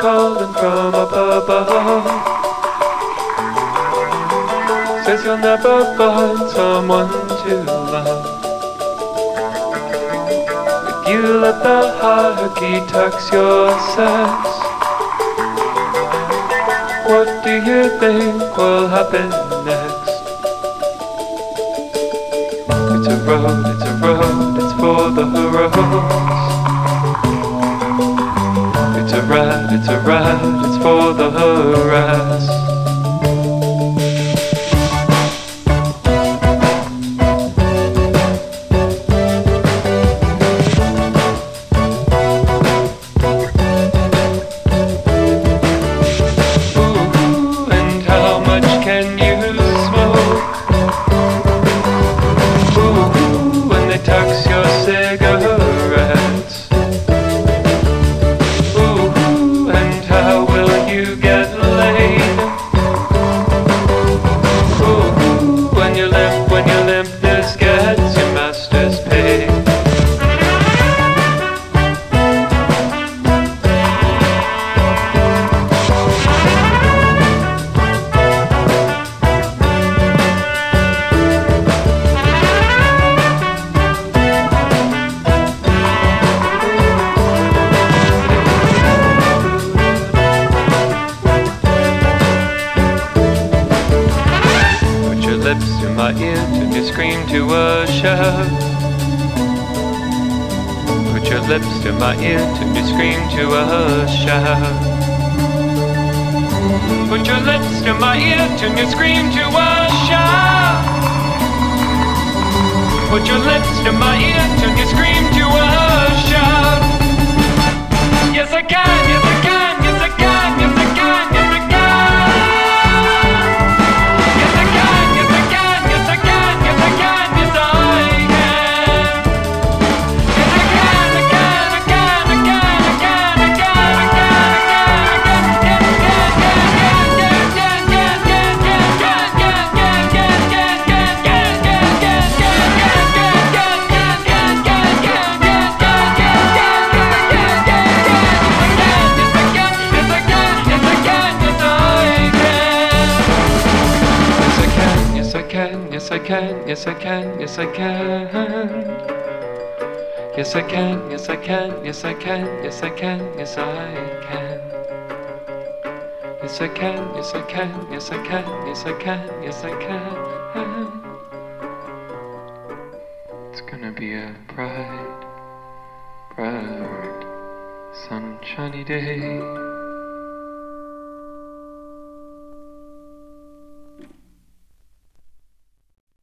calling from up above. Says you'll never find someone to love. If you let the hierarchy tax your sex, what do you think will happen next? It's a road, it's for the heroes. It's a ride, it's for the harass. Yes I can, yes I can. Yes I can, yes I can, yes I can, yes I can, yes I can. Yes I can, yes I can, yes I can, yes I can, yes I can. It's gonna be a bright, sunshiny day.